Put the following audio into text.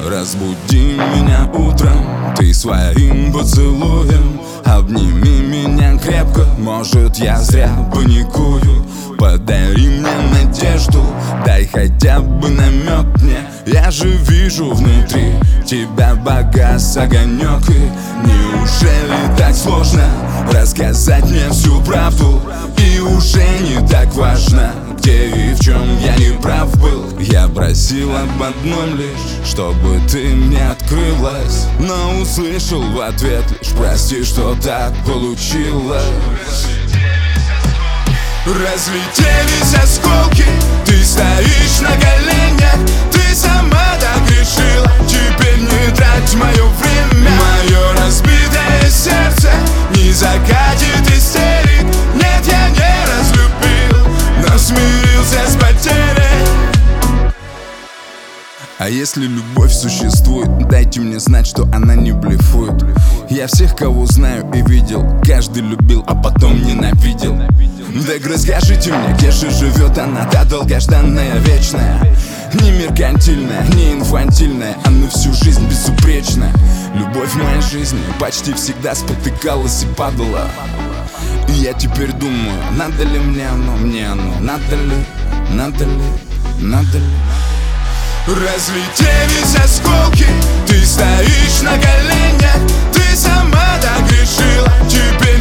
Разбуди меня утром ты своим поцелуем. Обними меня крепко, может я зря паникую. Подари мне надежду, дай хотя бы намек мне. Я же вижу внутри тебя погас огонек. И неужели так сложно рассказать мне всю правду? И уже не так важно, где и в чем я не прав был. Я просил об одном лишь, чтобы ты мне открылась, но услышал в ответ лишь: прости, что так получилось. Разлетелись осколки, ты стоишь на коленях. Ты сама так решила, теперь не трать мое время. Мое разбитое сердце не закатит истерик. Нет, я не разлюбил, но смирился с потерей. А если любовь существует, дайте мне знать, что она не блефует. Я всех, кого знаю и видел, каждый любил, а потом ненавидел. Так расскажите мне, где же живет она, та долгожданная, вечная, не меркантильная, не инфантильная, а на всю жизнь безупречная. Любовь в моей жизни почти всегда спотыкалась и падала. И я теперь думаю, надо ли мне оно, надо ли, надо ли, надо ли. Разлетелись осколки, ты стоишь на коленях. Ты сама так решила, теперь